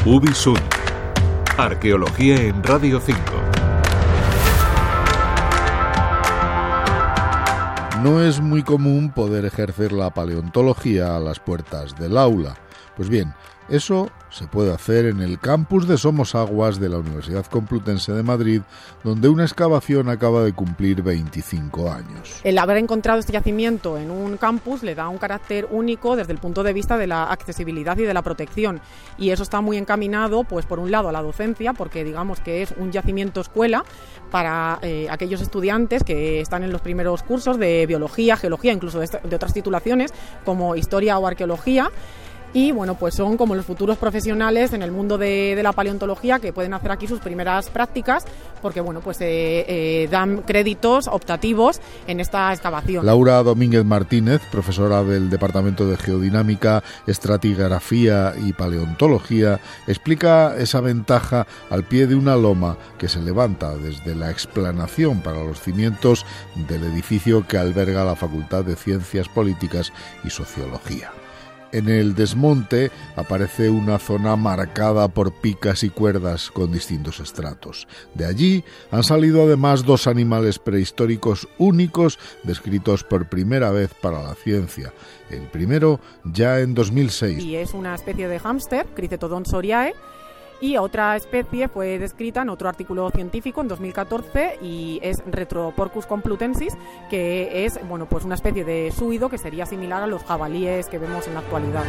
Ubisund. Arqueología en Radio 5. No es muy común poder ejercer la paleontología a las puertas del aula. Pues bien, eso se puede hacer en el campus de Somosaguas de la Universidad Complutense de Madrid, donde una excavación acaba de cumplir 25 años. El haber encontrado este yacimiento en un campus le da un carácter único desde el punto de vista de la accesibilidad y de la protección. Y eso está muy encaminado, pues por un lado, a la docencia, porque digamos que es un yacimiento escuela para aquellos estudiantes que están en los primeros cursos de biología, geología, incluso de otras titulaciones como historia o arqueología. Y bueno, pues son como los futuros profesionales en el mundo de la paleontología que pueden hacer aquí sus primeras prácticas porque bueno, pues dan créditos optativos en esta excavación. Laura Domínguez Martínez, profesora del Departamento de Geodinámica, Estratigrafía y Paleontología, explica esa ventaja al pie de una loma que se levanta desde la explanación para los cimientos del edificio que alberga la Facultad de Ciencias Políticas y Sociología. En el desmonte aparece una zona marcada por picas y cuerdas con distintos estratos. De allí han salido además dos animales prehistóricos únicos descritos por primera vez para la ciencia. El primero ya en 2006. Y es una especie de hámster, Cricetodon soriae, y otra especie fue descrita en otro artículo científico en 2014 y es Retroporcus complutensis, que es bueno, pues una especie de suido que sería similar a los jabalíes que vemos en la actualidad.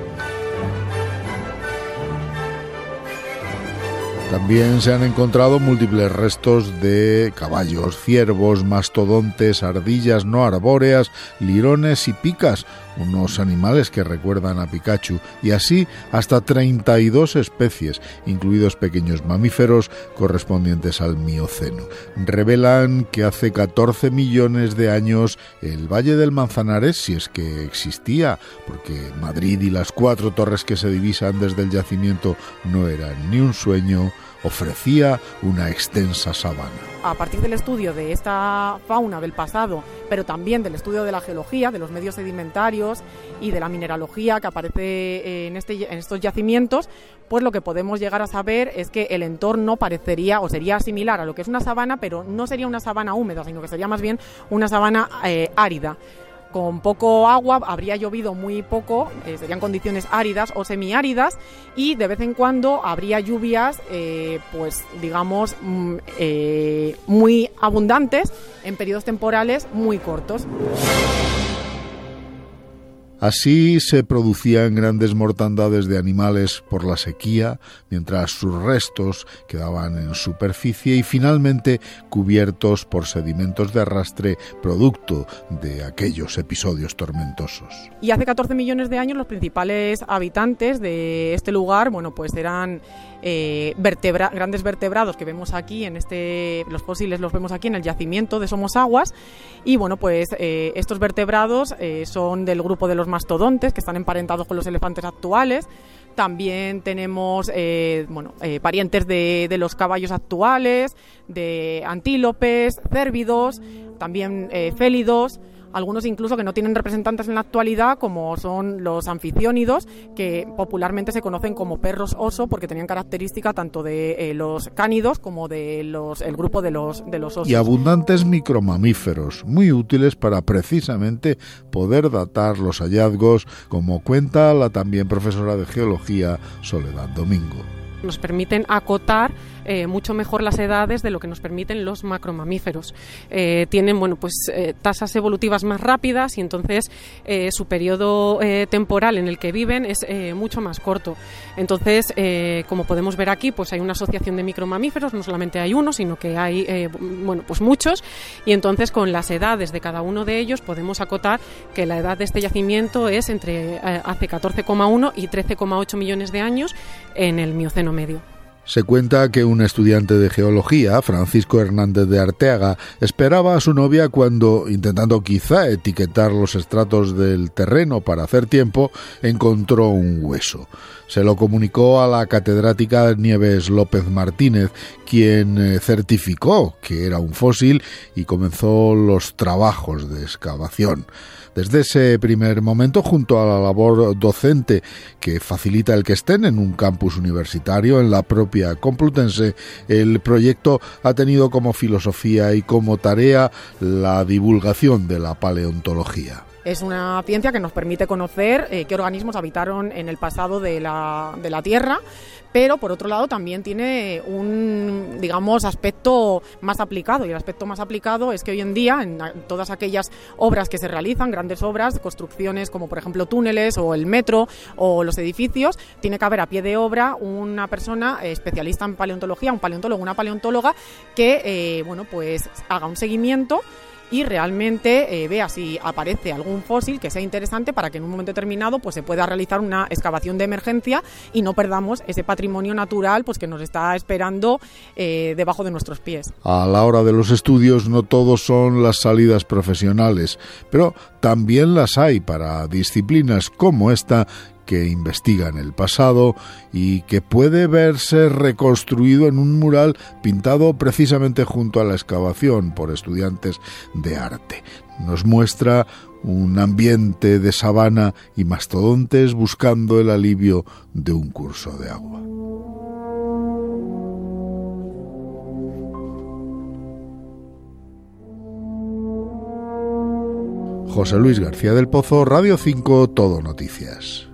También se han encontrado múltiples restos de caballos, ciervos, mastodontes, ardillas no arbóreas, lirones y picas, unos animales que recuerdan a Pikachu, y así hasta 32 especies, incluidos pequeños mamíferos correspondientes al Mioceno. Revelan que hace 14 millones de años el Valle del Manzanares, si es que existía, porque Madrid y las 4 torres que se divisan desde el yacimiento no eran ni un sueño, ofrecía una extensa sabana. A partir del estudio de esta fauna del pasado, pero también del estudio de la geología, de los medios sedimentarios y de la mineralogía que aparece en estos yacimientos, pues lo que podemos llegar a saber es que el entorno parecería o sería similar a lo que es una sabana, pero no sería una sabana húmeda, sino que sería más bien una sabana árida. Con poco agua, habría llovido muy poco, serían condiciones áridas o semiáridas, y de vez en cuando habría lluvias, pues digamos, muy abundantes en periodos temporales muy cortos. Así se producían grandes mortandades de animales por la sequía, mientras sus restos quedaban en superficie y finalmente cubiertos por sedimentos de arrastre producto de aquellos episodios tormentosos. Y hace 14 millones de años los principales habitantes de este lugar, bueno, pues eran grandes vertebrados que vemos aquí los fósiles los vemos aquí en el yacimiento de Somosaguas, y bueno, pues estos vertebrados son del grupo de los mastodontes, que están emparentados con los elefantes actuales. También tenemos parientes de los caballos actuales, de antílopes, cérvidos, también félidos, algunos incluso que no tienen representantes en la actualidad, como son los anficiónidos, que popularmente se conocen como perros oso porque tenían característica tanto de los cánidos como de el grupo de los osos. Y abundantes micromamíferos, muy útiles para precisamente poder datar los hallazgos, como cuenta la también profesora de geología Soledad Domingo. Nos permiten acotar mucho mejor las edades de lo que nos permiten los macromamíferos. Tienen tasas evolutivas más rápidas y entonces su periodo temporal en el que viven es mucho más corto. Entonces, como podemos ver aquí, pues hay una asociación de micromamíferos, no solamente hay uno, sino que hay muchos, y entonces con las edades de cada uno de ellos podemos acotar que la edad de este yacimiento es entre hace 14,1 y 13,8 millones de años en el Mioceno medio. Se cuenta que un estudiante de geología, Francisco Hernández de Arteaga, esperaba a su novia cuando, intentando quizá etiquetar los estratos del terreno para hacer tiempo, encontró un hueso. Se lo comunicó a la catedrática Nieves López Martínez, quien certificó que era un fósil y comenzó los trabajos de excavación. Desde ese primer momento, junto a la labor docente que facilita el que estén en un campus universitario en la propia Complutense, el proyecto ha tenido como filosofía y como tarea la divulgación de la paleontología. Es una ciencia que nos permite conocer qué organismos habitaron en el pasado de la Tierra, pero por otro lado también tiene un, digamos, aspecto más aplicado, y el aspecto más aplicado es que hoy en día en todas aquellas obras que se realizan, grandes obras, construcciones como por ejemplo túneles o el metro o los edificios, tiene que haber a pie de obra una persona especialista en paleontología, un paleontólogo, una paleontóloga que pues haga un seguimiento y realmente vea si aparece algún fósil que sea interesante para que en un momento determinado pues se pueda realizar una excavación de emergencia y no perdamos ese patrimonio natural pues que nos está esperando debajo de nuestros pies. A la hora de los estudios no todos son las salidas profesionales, pero también las hay para disciplinas como esta, que investigan el pasado y que puede verse reconstruido en un mural pintado precisamente junto a la excavación por estudiantes de arte. Nos muestra un ambiente de sabana y mastodontes buscando el alivio de un curso de agua. José Luis García del Pozo, Radio 5, Todo Noticias.